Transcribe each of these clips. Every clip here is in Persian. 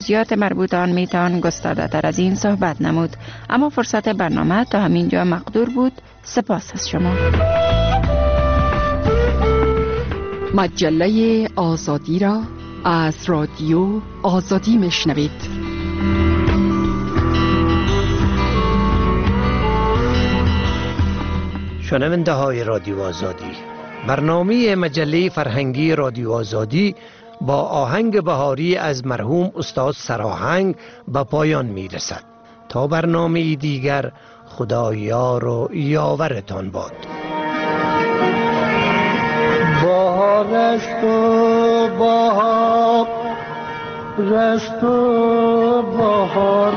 جزئیات مربوط آن میتوان گسترده تر از این صحبت نمود، اما فرصت برنامه تا همینجا مقدور بود. سپاس از شما. مجله آزادی را از رادیو آزادی میشنوید. شنونده های رادیو آزادی، برنامه مجله فرهنگی رادیو آزادی با آهنگ بهاری از مرحوم استاد سراهنگ به پایان می رسد. تا برنامه دیگر، خدا یار و یاورتان باد. بهار است و بهار است و بهار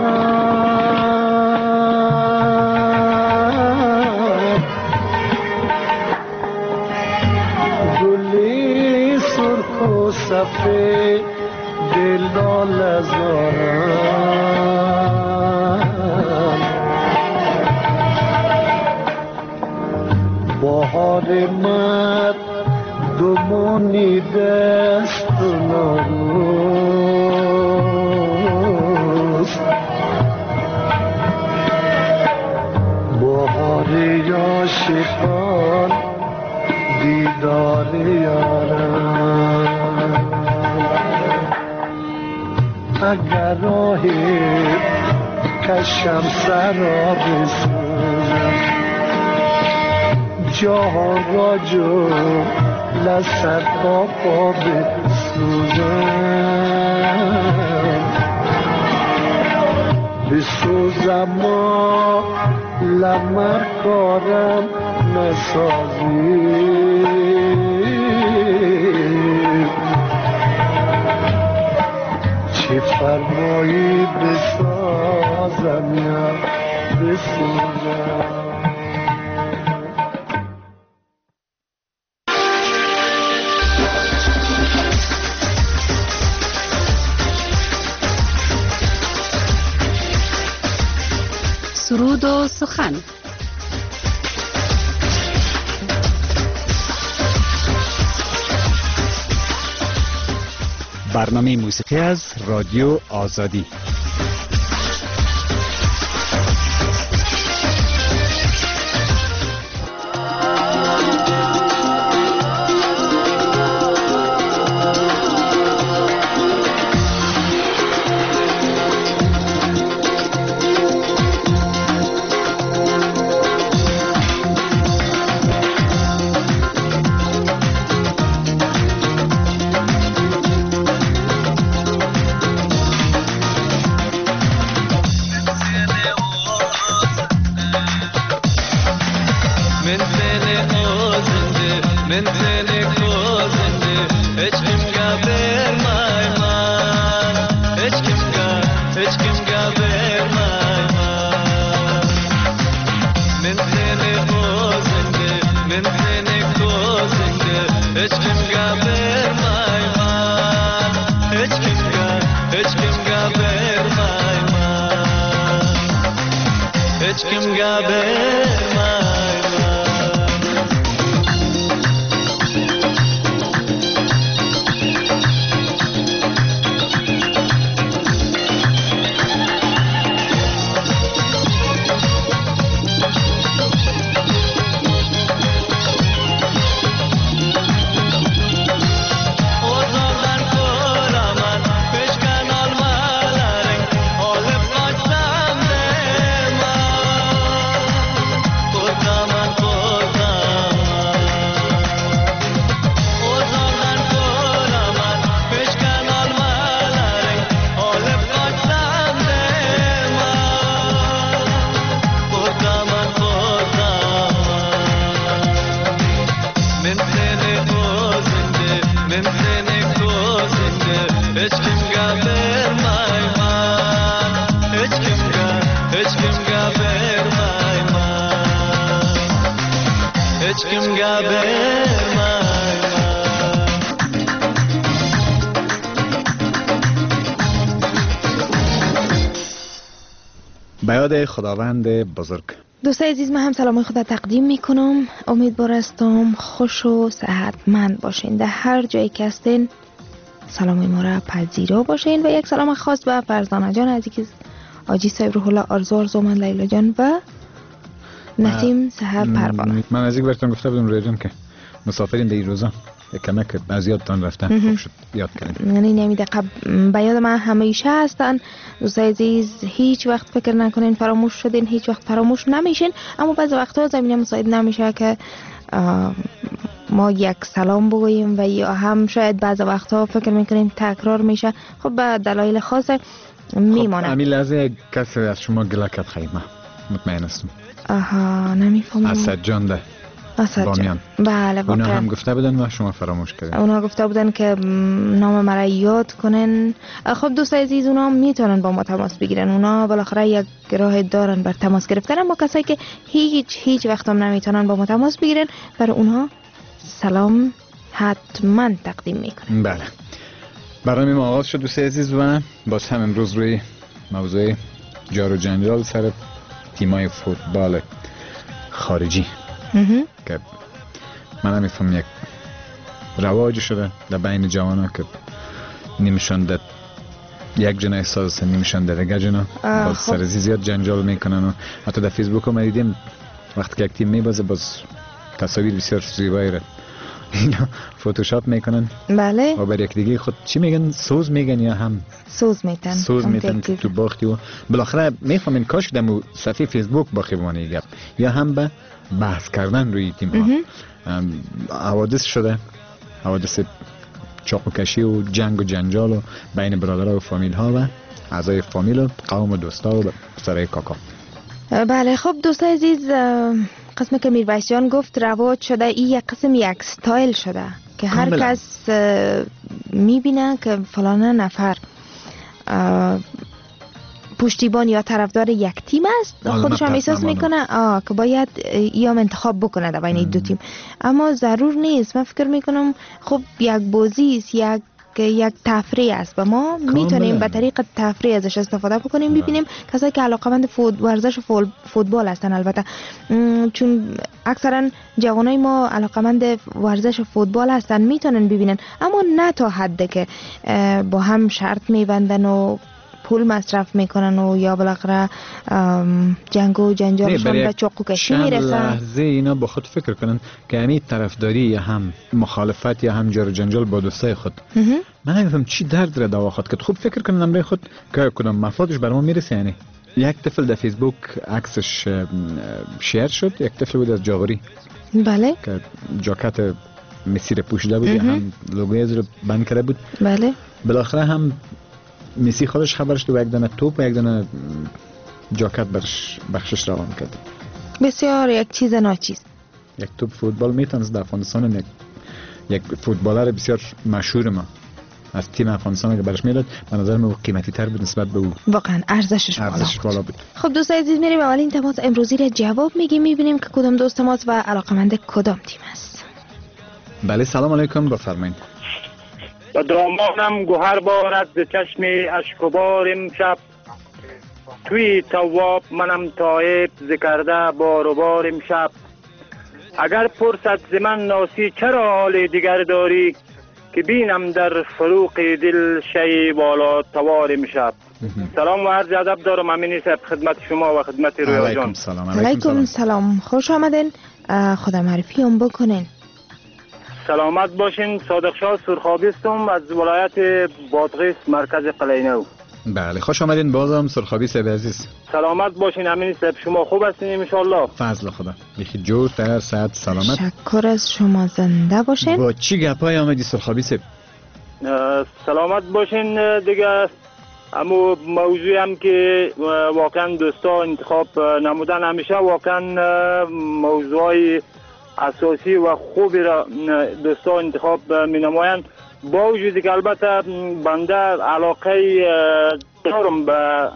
گلی سرخ و سفید دل بهار مد دمونی دست نروز بهار عاشقان دیدار یارم اگر راهی کشم سرا بسوزم جهان را جو لسر پاپا بسوزم و لمر کارم نسازی چه فرمایی بسازم یا بسوزم. سرود و سخن. برنامه موسیقی از رادیو آزادی. به یاد خداوند بزرگ. دوستای عزیز، من هم سلام خدا تقدیم میکنم. امیدوار هستم خوش و صحتمند باشین در هر جایی که هستین. سلام ما را پذیرا باشین و یک سلام خاص به فرزانه جان عزیز، آجی صاحب روح الله، آرزو من، لیلا جان و نسیم سحر پروانه. من از یک براتون گفته بودم رایجان که مسافرین در این روزا کمک از یادتان رفتن، خوب شد یاد کردیم. یعنی نمی دقیقه به یاد من همیشه هستن. دوستای عزیز هیچ وقت فکر نکنین فراموش شدین، هیچ وقت فراموش نمیشین، اما بعضی وقتا زمینه مساعد نمیشه که ما یک سلام بگوییم و یا هم شاید بعضی وقتا فکر میکنیم تکرار میشه. خب به دلایل خاص میمانه. خب همین لحظه کسی از شما گله کرد خیلی مطمئن هستم. آها نمیفهمم. اسد جان ده بامیان. بله واقعا اونا هم گفته بودن و شما فراموش کردین. اونا گفته بودن که نام مرا یاد کنن. خب دوستای عزیز اونا میتونن با ما تماس بگیرن، اونا بالاخره یک راه دارن بر تماس گرفتن، اما کسایی که هیچ وقت هم نمیتونن با ما تماس بگیرن برای اونها سلام حتما تقدیم میکنن. بله برنامه ما آغاز شد دوستای عزیز و باز هم امروز روی موضوع جار و جنجال سر تیمای فوتبال خارجی که من نمیفهم یک رواج شده در بین جوانا که نمیشن در یک جنا احساس نمیشن در دیگه جنا، باز سر زیاد جنجال میکنن و حتی در فیسبوک هم دیدیم وقتی که یک تیم میبازه باز تصاویر بسیار زیبایی را اینا فوتوشاپ میکنن. بله و بر یک دیگه خود چی میگن، سوز میگن یا هم سوز میتن که تو باختی و بالاخره میفهمین کاش دمو صفحه فیسبوک باقی بمونه گپ یا هم به بحث کردن روی تیم ها. حوادث شده، حوادث چاقوکشی و جنگ و جنجال و بین برادرها و فامیل ها و اعضای فامیل و قوم و دوستا و سرای کاکا. بله خب دوستای عزیز، قسمی که میرویس جان گفت رواج شده، این یک قسم یک ستایل شده که هر کس میبینه که فلانه نفر پشتیبان یا طرفدار یک تیم است، خودش هم احساس میکنه که باید یا انتخاب بکنه در بین این دو تیم، اما ضرور نیست. من فکر میکنم خب یک بازی است، یک تفریح است و ما میتونیم به طریق تفریح ازش استفاده بکنیم. ببینیم کسایی که علاقه‌مند ورزش فوتبال هستن، البته چون اکثرا جوانای ما علاقه‌مند ورزش فوتبال هستن میتونن ببینن، اما نه تا حدی که با هم شرط میبندن و پول مصرف میکنن و یا بالاخره جنگ و جنجالشان به چاقوکشی میرسن. لحظه اینا با خود فکر کنن که همین طرفداری یا هم مخالفت یا هم جار و جنجال با دوستای خود من نمیفهم چی درد را دوا خود که خوب فکر کنن امروز خود که کدام مفادش بر ما میرسه. یعنی یک طفل در فیسبوک عکسش شیر شد، یک طفل بود از جاغوری بله که جاکت مسی را پوشیده بود یا هم لوگوی از رو بند کرده بود. بله بالاخره هم مسی خودش خبرش تو یک دانه توپ و یک دانه جاکت بخشش روان کرد. بسیار یک چیز ناچیز. یک توپ فوتبال میتونست در افغانستان یک فوتبالر بسیار مشهور ما از تیم افغانستان که برش میداد به نظر من قیمتی تر بود نسبت به او. واقعا ارزشش بالا بود. خب دوستای عزیز میریم اولین تماس امروزی را جواب میگیم، میبینیم که کدام دوست ماست و علاقمند کدام تیم است. بله سلام علیکم، بفرمایید. و دامانم گوهر بارد ز چشم اشکبار امشب، توی تواب منم تایب ز کرده بار و بار امشب. اگر پرسد ز من ناسی چرا حال دیگر داری، که بینم در فروق دل شی بالا توار امشب. سلام و عرض ادب دارم امینی صاحب خدمت شما و خدمت رویا جان. علیکم سلام، خوش آمدین. خدا معرفی هم بکنین. سلامت باشین. صادق شاه سرخابی هستم از ولایت بادغیس مرکز قلعه‌نو. بله خوش آمدین بازم سرخابی صاحب عزیز. سلامت باشین امین صاحب، شما خوب هستین ان شاء الله؟ فضل خدا بخیر جور تر صحت سلامت. شکر از شما، زنده باشین. با چی گپای آمدی سرخابی صاحب؟ سلامت باشین دیگه. اما موضوعی هم که واقعا دوستا انتخاب نمودن همیشه واقعا موضوعی اساسی و خوبی را دوستا انتخاب می نمایند، با وجودی که البته بنده علاقه دارم به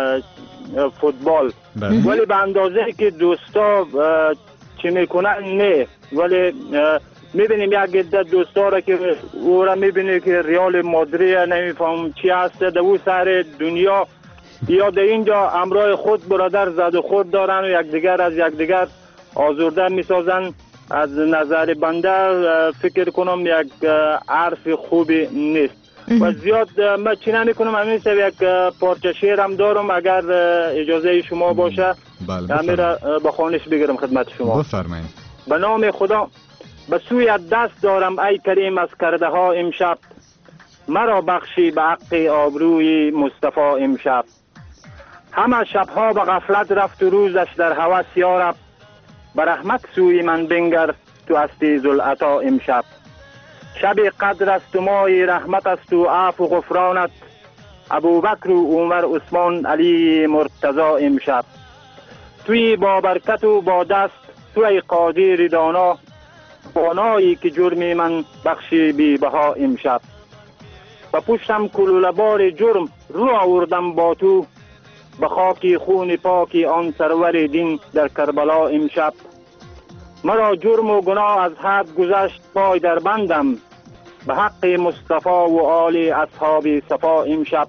فوتبال، ولی به اندازه که دوستا چی میکنن نه، ولی میبینیم یک عده دوستا را که او را میبینی که ریال مادرید نمیفهم چی هست در او سر دنیا یا در اینجا امرای خود برادر زد و خود دارن و یکدیگر از یکدیگر آزرده میسازن. از نظر بنده فکر کنم یک حرف خوبی نیست. و زیاد من چی نمیکنم. همین یک پارچه شعرم دارم اگر اجازه شما باشه. بله همین را به خوانش بگیرم خدمت شما. بفرمایید. به نام خدا. به سوی دست دارم ای کریم از کرده ها امشب، مرا بخشی به حق آبروی مصطفی امشب. همه شبها به غفلت رفت و روزش در هوس یارب، به رحمت سوی من بنگر تو هستی ذوالعطا امشب. شب قدر است و ماه رحمت است و عفو و غفرانت، ابوبکر و عمر عثمان علی مرتضی امشب. توی با برکت و با دست توی قادر دانا، بانایی که جرمی من بخشی بی بها امشب. و پشتم کلوله بار جرم رو آوردم با تو، به خاکی خون پاکی آن سرور دین در کربلا امشب. مرا جرم و گناه از حد گذشت پای در بندم، به حق مصطفی و آل اصحاب صفا امشب.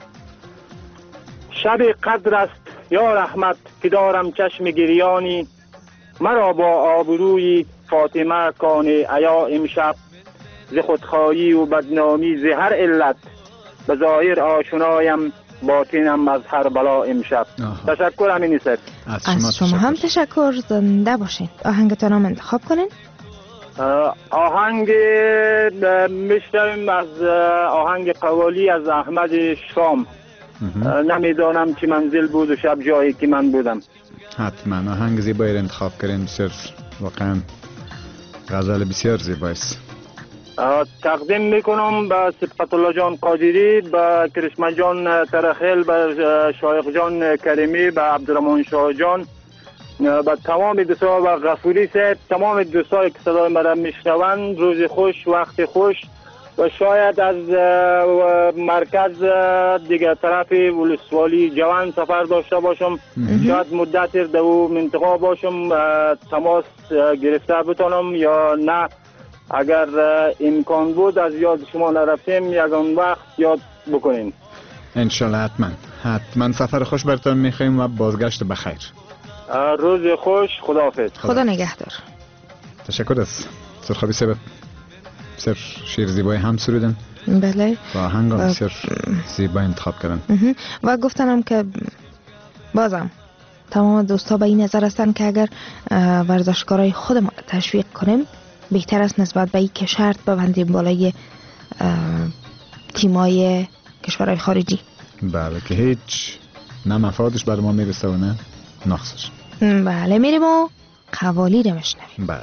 شب قدر است یا رحمت که دارم چشم گریانی، مرا با آبروی فاطمه کان عیا امشب. ز خودخواهی و بدنامی ز هر علت، به ظاهر آشنایم باطنم از هر بلا امشب. تشکر. همین است. از شما هم تشکر. زنده باشین. آهنگتان هم انتخاب کنین. آهنگ میشنویم از آهنگ قوالی از احمد شام. نمیدانم چی منزل بود و شب جایی که من بودم. حتما آهنگ زیبایی را انتخاب کردین. بسیار واقعا غزل بسیار زیبایی است. تقدیم میکنم به صفت الله جان قادری، به کرشمه جان ترخیل، به شایق جان کریمی، به عبدالرحمن شاه جان، به تمام دوستان و غفوری صاحب، تمام دوستانی که صدای مرا میشنوند. روز خوش، وقت خوش. و شاید از مرکز دیگه طرف ولسوالی جوان سفر داشته باشم، شاید مدت در منطقه باشم، تماس گرفته بتونم یا نه. اگر امکان بود از یاد شما نرفتیم یکان وقت یاد بکنین انشالله. حتما سفر خوش براتون میخوایم و بازگشت بخیر. روز خوش. خداحافظ. خدا نگهدار. تشکر از سرخابی سبب. بسیار شعر زیبایی هم سرودن. بله. و آهنگ بسیار زیبایی انتخاب کردن. و گفتنم که بازم تمام دوستا به این نظر هستن که اگر ورزشکارای خودمون تشویق کنیم بهتر است نسبت به این که شرط ببندیم بالای تیمای کشورهای خارجی. بله که هیچ نه مفادش بر ما میرسه و نه نقصش. بله میریم و قوالی رو میشنویم. بله.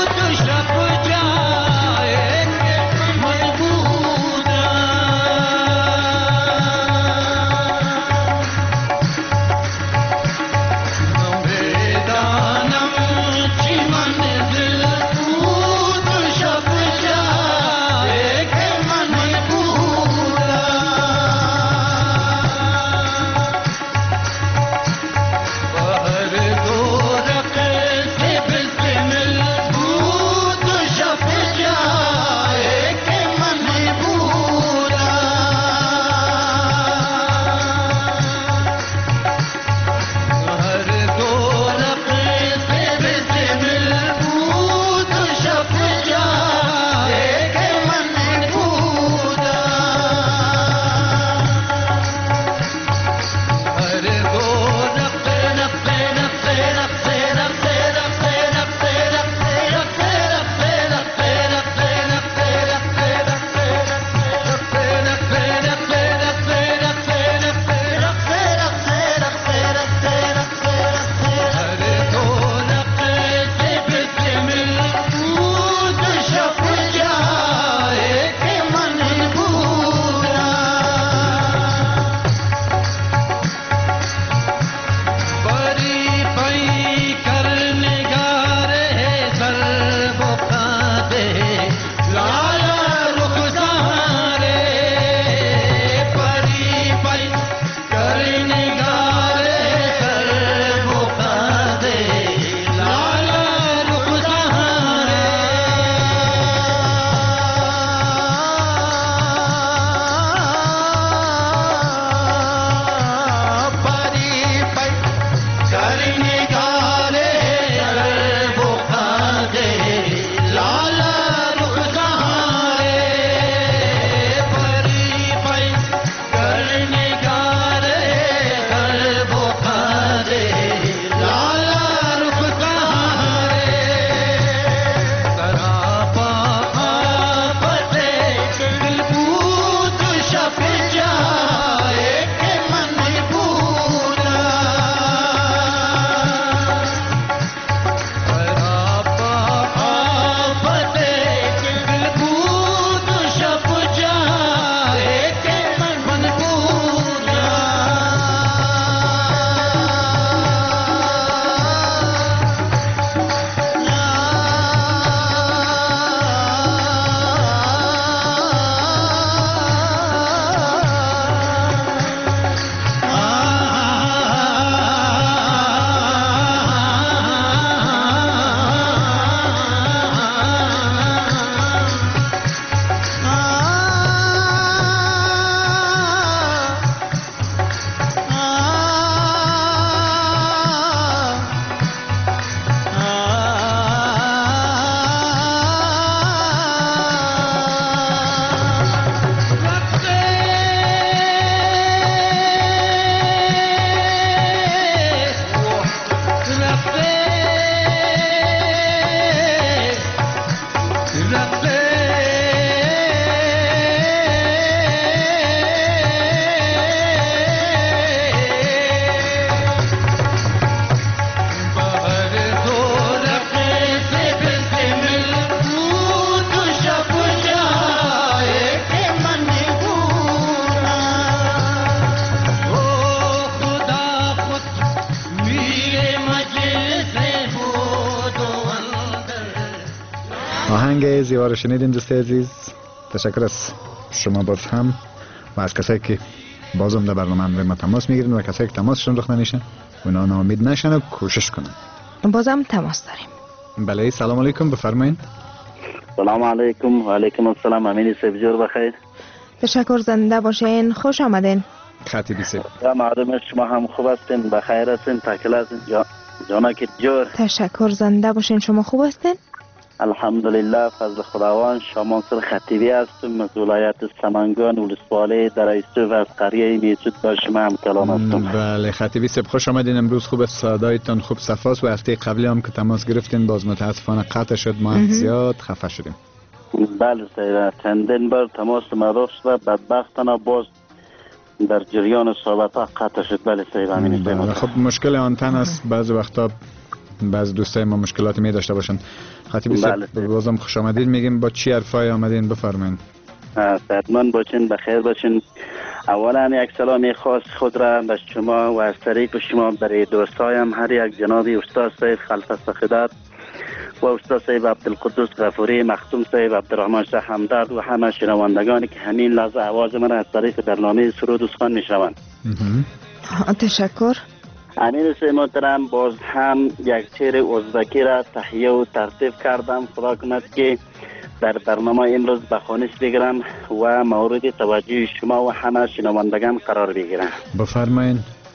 شب جای من بودم زیبا رو شنیدین دوست عزیز. تشکر از شما باز هم و از کسایی که بازم در برنامه همراه ما تماس میگیرن و کسایی که تماسشون رخ نمیشه اونا ناامید نشن و کوشش کنن. بازم تماس داریم. بله سلام علیکم، بفرمایید. سلام علیکم. و علیکم السلام. امین سبزور بخیر. تشکر، زنده باشین، خوش آمدین. خطیبی سیب. معلومه شما هم خوب هستین، بخیر هستین، تکل هستین، جانا که جور. تشکر، زنده باشین. شما خوب هستین؟ الحمدلله، فضل خداوند. شما سر خطیبی هستم از ولایت سمنگان ولسوالی در ایستو و از قریه میسود با شما هم کلام هستم. بله خطیبی سیب، خوش آمدین. امروز خوب صدایتان خوب صفاست و هفته قبلی هم که تماس گرفتین باز متاسفانه قطع شد، ما هم زیاد خفه شدیم. بله سیبه، چندین بار تماس ما رفت و بدبختانه باز در جریان صحبت ها قطع شد. بله سیبه، امین سیبه. خب مشکل آنتن است، بعضی وقتا بعض دوستای ما مشکلات می داشته باشن. خطیبی سیب بازم خوش آمدید میگیم. با چی حرفای آمدین بفرمایید. صحتمند باشین، بخیر باشین. اولا یک سلام خاص خود را به شما و از طریق شما برای دوستایم هر یک جناب استاد صاحب خلف سخدات و استاد صاحب عبدالقدوس غفوری، مختوم صاحب عبدالرحمن شاه همدرد و همه شنوندگانی که همین لحظه آواز من از طریق برنامه سرود و سخن میشنوند. تشکر. امین سه محترم، باز هم یک شعر ازبکی را تهیه و ترتیب کردم. خدا کند که در برنامه امروز به خوانش بگیرم و مورد توجه شما و همه شنوندگان قرار بگیرم. بفرمایید.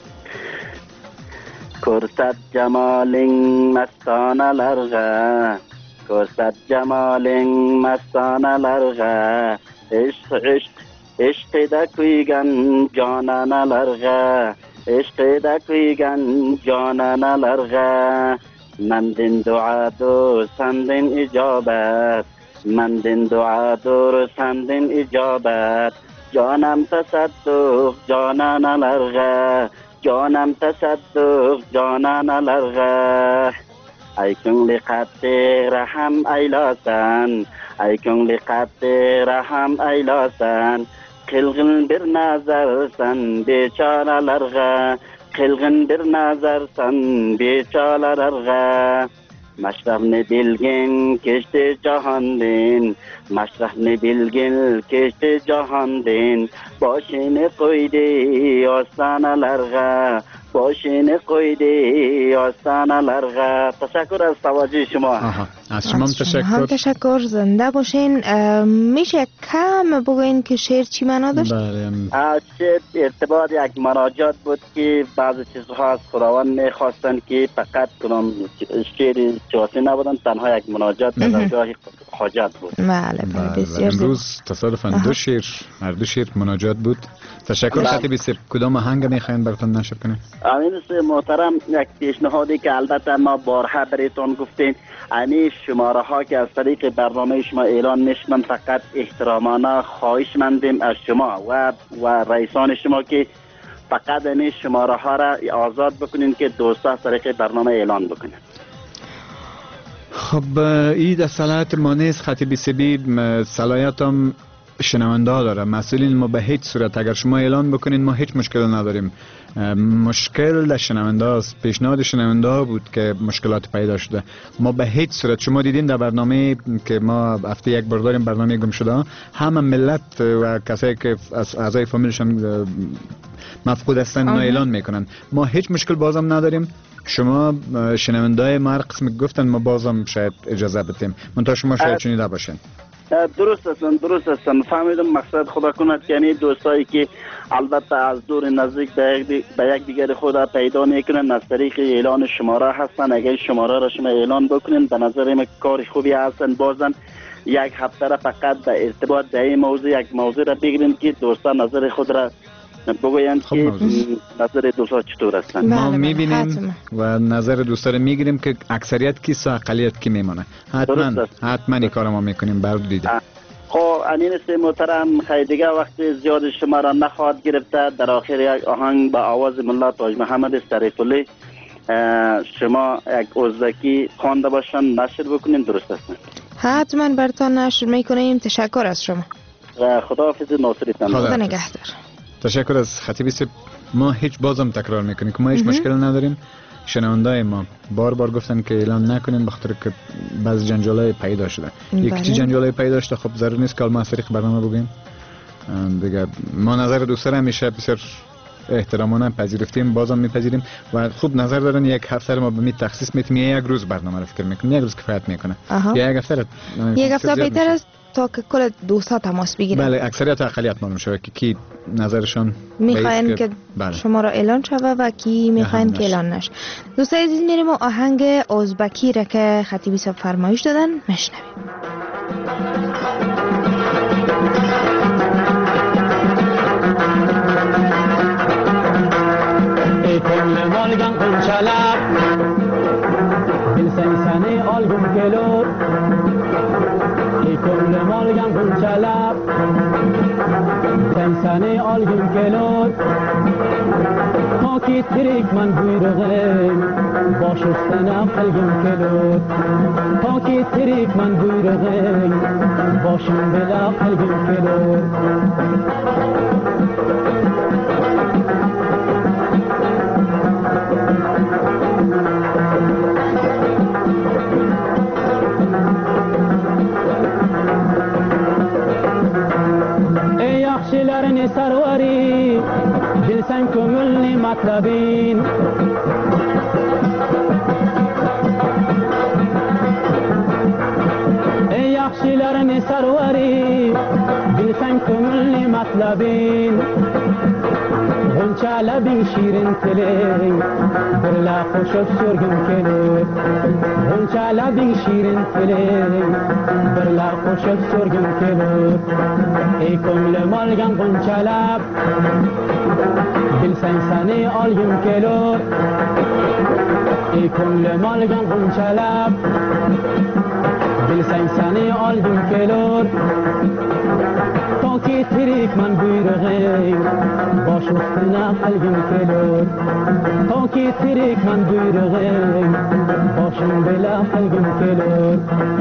کرسد جمال مستانه لرغه، کرسد جمال مستانه لرغه، عشق عشق عشق دکویگن جانانه لرغه، عشق دکویگن جانانه لرغه، مندین دعا دو سندین اجابت، مندین دعا دو سندین اجابت، جانم تصدق جانانه لرغه، جانم تصدق جانان لرغه، ای کنگلی قد رحم ایلاسن، ای کنگلی قد رحم ایلاسن، قلغن بر نظر سن بیچاره لرغه، قلغن بر نظر سن بیچاره لرغه، مشرف نبیلگین کشت جهان دین، مشرف نبیلگین کشت جهان دین، باشین قویدی آستانه لرغه، باشین قویدی آستانه لرغه. تشکر از توجه شما. از شما تشکر. تشکر، زنده باشین. میشه کم بگوین که شعر چی معنا داشت؟ شعر ارتباط یک مناجات بود که بعضی چیزها از خداوند میخواستن که فقط کنم شعر سیاسی نبودن، تنها یک مناجات به درگاه حاجت بود. بله بسیار زیبا. امروز تصادفاً دو شعر مناجات بود. تشکر خطیبی سیب. کدام آهنگ میخواین براتون نشر کنیم؟ امین محترم، یک پیشنهادی که البته ما بارها برایتون گفتیم، یعنی شماره ها که از طریق برنامه شما اعلان میشن فقط احترامانه خواهش مندیم از شما و رئیسان شما که فقط این شماره ها را آزاد بکنین که دوستا از طریق برنامه اعلان بکنین. خب این در صلاحیت ما نیست خطیبی سیبی، صلاحیت هم شنونده ها داره. مسئولین ما به هیچ صورت اگر شما اعلان بکنین ما هیچ مشکل نداریم. مشکل در شنونده هاست. پیشنهاد شنونده ها بود که مشکلات پیدا شده. ما به هیچ صورت، شما دیدین در برنامه که ما هفته یک بار داریم، برنامه گم شده، همه ملت و کسایی که از اعضای فامیلشون مفقود هستن اونا اعلان میکنن. ما هیچ مشکل بازم نداریم. شما شنونده ما هر قسم گفتن ما بازم شاید اجازه بدیم، منتها شما شاید شنیده باشین. درست هستن فهمیدم. مقصد خدا کند که یعنی دوستایی که البته از دور نزدیک به یک دیگر خود پیدا میکنن از طریق اعلان شماره هستن. اگر شماره را شما اعلان بکنین به نظر من کار خوبی هستن. بازن یک هفته را فقط به ارتباط به این موضوع یک موضوع را بگیریم که دوستان نظر خود را بگویند که نظر دوستا چطور هستن. ما میبینیم و نظر دوستا رو میگیریم که اکثریت کیست و اقلیت کی میمونه. حتما این کار ما میکنیم. برد دیده. خب امین محترم، خیلی دیگه وقت زیاد شما را نخواهد گرفته. در آخر یک آهنگ با آواز ملا تاج محمد سریف‌الله شما یک ازبکی خوانده باشن نشر بکنین. درست است؟ حتما براتون نشر میکنیم. تشکر از شما. خداحافظ. ناصرتان. خدا نگهدار. تشکر از خطیبی سیب. ما هیچ بازم تکرار میکنیم که ما هیچ مشکل نداریم. شنوندای ما بار گفتن که اعلان نکنین بخاطر که بعضی جنجالای پیدا شده. یک چی جنجالای پیدا شده خب ضرور نیست که ما از طریق برنامه بگیم. دیگه ما نظر دوستان همیشه بسیار احتراماً پذیرفتیم، بازم میپذیریم و خوب نظر دارن یک هفته ما به می تخصیص میتیم یک روز برنامه رو فکر میکنیم، یک روز کفایت میکنه. یا یک هفته بهتر است تا که کل دوستا تماس بگیرن. بله اکثریت اقلیت معلوم شده که کی نظرشان میخواین که شما را اعلان شوه و کی میخواین که اعلان نشه. دوستای عزیز میریم و آهنگ ازبکی را که خطیبی صاحب فرمایش دادن میشنویم. كل مالجان قنشلاب بالسنساني ألقم كيلور كل مالجان قنشلاب سنساني ألقم كيلور هاكي تريك من بيرغين باشستنا ألقم كيلور هاكي تريك من بيرغين باشم بلا ألقم كيلور شلرني سروري جلسان كملني مطلبين يخشلرني سروري جلسان كملني مطلبين غنچا لبين شيرين تلي برلا خوشف سرگم كلي غنچا لبين شيرين تلي برلا خوشف سرگم كلي ايكم لمالگم غنچا لب بالسنساني آلگم كلور ايكم لمالگم غنچا لب بالسنساني آلگم كلور تاكي تريك من بيرغين باشوستنا قلبم كلور تاكي تريك من بيرغين باشم بلا قلبم كلور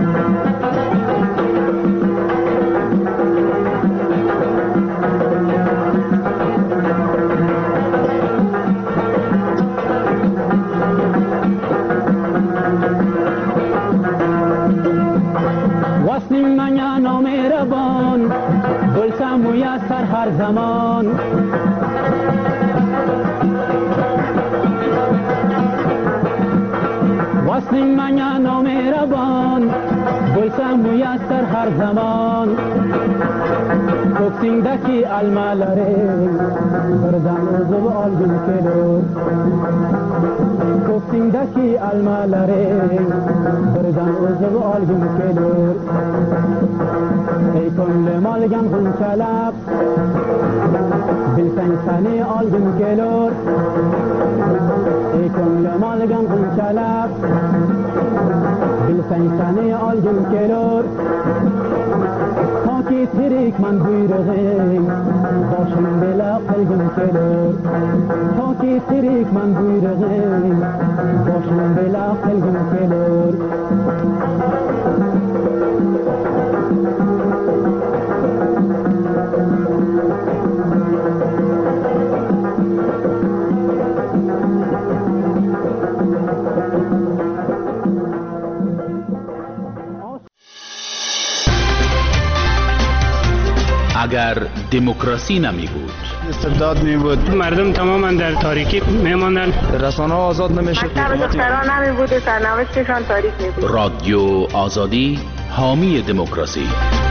وصل من یا نامهربان گلسم میسر هر زمان وصل من یا نامهربان گلسم میسر هر زمان کوکسیندکی المالاره بردن روزو آلگم کلور کوکسیندکی المالاره بردن روزو آلگم کلور ای کل مالگم غنچلب بالسنساني آلگم کلور ای کل مالگم غنچلب بالسنساني آلگم کلور تاكي تريك من بيرغين باشم بلا قلبم كلور تاكي تريك من بيرغين باشم بلا قلبم كلور اگر دموکراسی نمی بود، استبداد می بود، مردم تماما در تاریکی می ماندن، رسانه ها آزاد نمیشد، دختران نمی بود و سرنوشتشان تاریک می بود. رادیو آزادی حامی دموکراسی.